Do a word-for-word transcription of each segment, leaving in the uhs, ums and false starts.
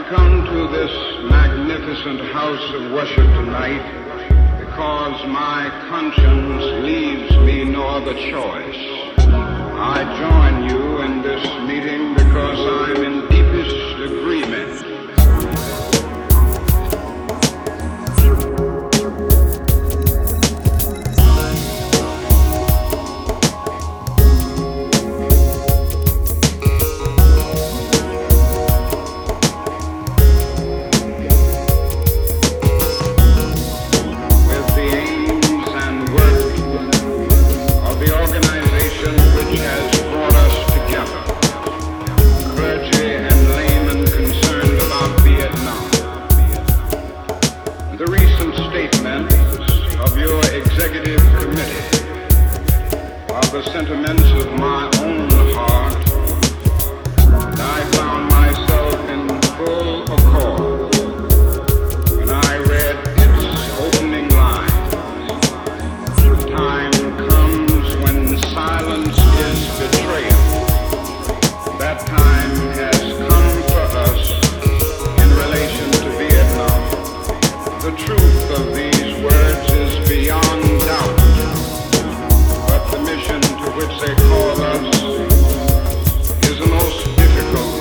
come to this magnificent house of worship tonight because my conscience leaves me no other choice. I join you in this meeting because I'm in deepest agreement. The sentiments of my own heart, I found myself in full accord when I read its opening lines. The time comes when silence is betrayal. That time has come for us in relation to Vietnam. The truth of these words is beyond doubt. The mission to which they call us is a most difficult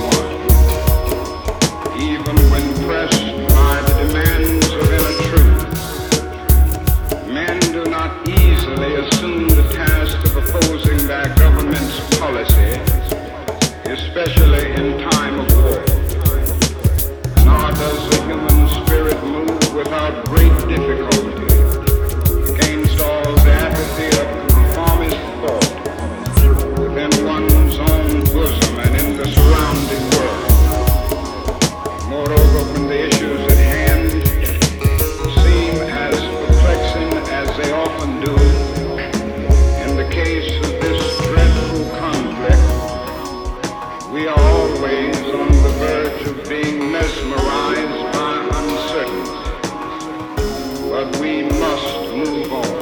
one, even when pressed by the demands of inner truth. Men do not easily assume the task of opposing their government's policy, especially in time of war. Nor does the human spirit move without great difficulty against all the apathy of thought within one's own bosom and in the surrounding world. Moreover, when the issues at hand seem as perplexing as they often do, in the case of this dreadful conflict, we are always on the verge of being mesmerized by uncertainty. But we must move on.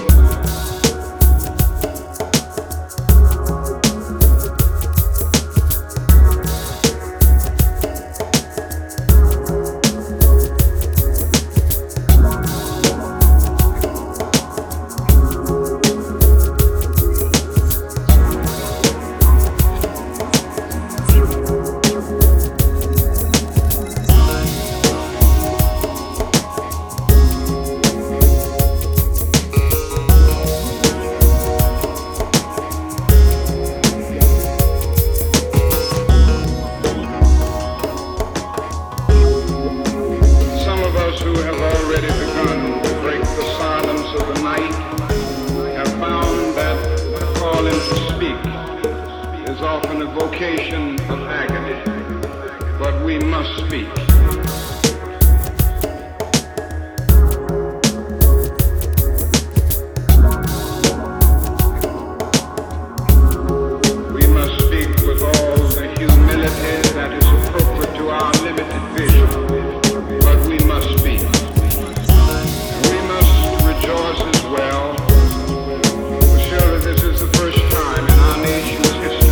Often a vocation of agony, but we must speak. We must speak with all the humility that is appropriate to our limited vision, but we must speak. We must rejoice as well, for surely this is the first time in our nation's history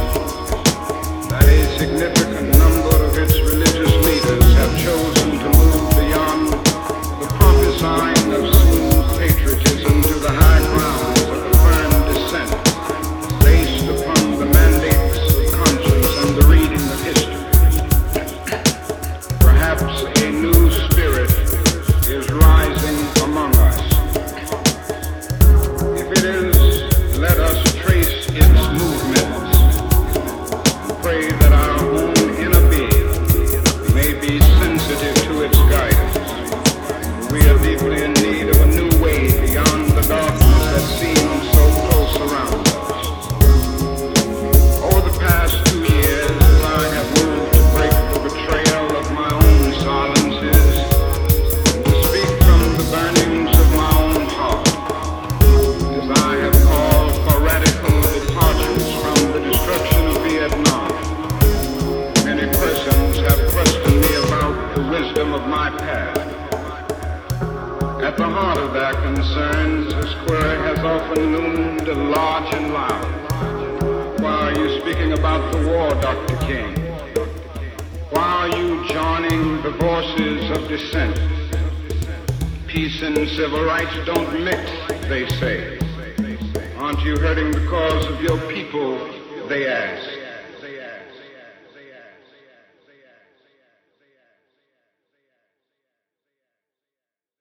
a significant number of its religious leaders have chosen to move beyond the prophesying of smooth patriotism to the high grounds of a firm dissent based upon the mandates of conscience and the reading of history. Perhaps a new spirit is rising among us. If it is, let us trace its movements. Pray that our own inner being may be sensitive to its guidance. We are deeply in need of a new way beyond the darkness that seems so close around us. Over the past two years, as I have moved to break the betrayal of my own silences and to speak from the burnings of my own heart, as I have called for radical departures from the destruction of Vietnam, many persons have questioned me about the wisdom of my path. At the heart of their concerns, this query has often loomed large and loud. Why are you speaking about the war, Doctor King? Why are you joining hardening the voices of dissent. Peace and civil rights don't mix, they say. Aren't you hurting the cause of your people, they ask.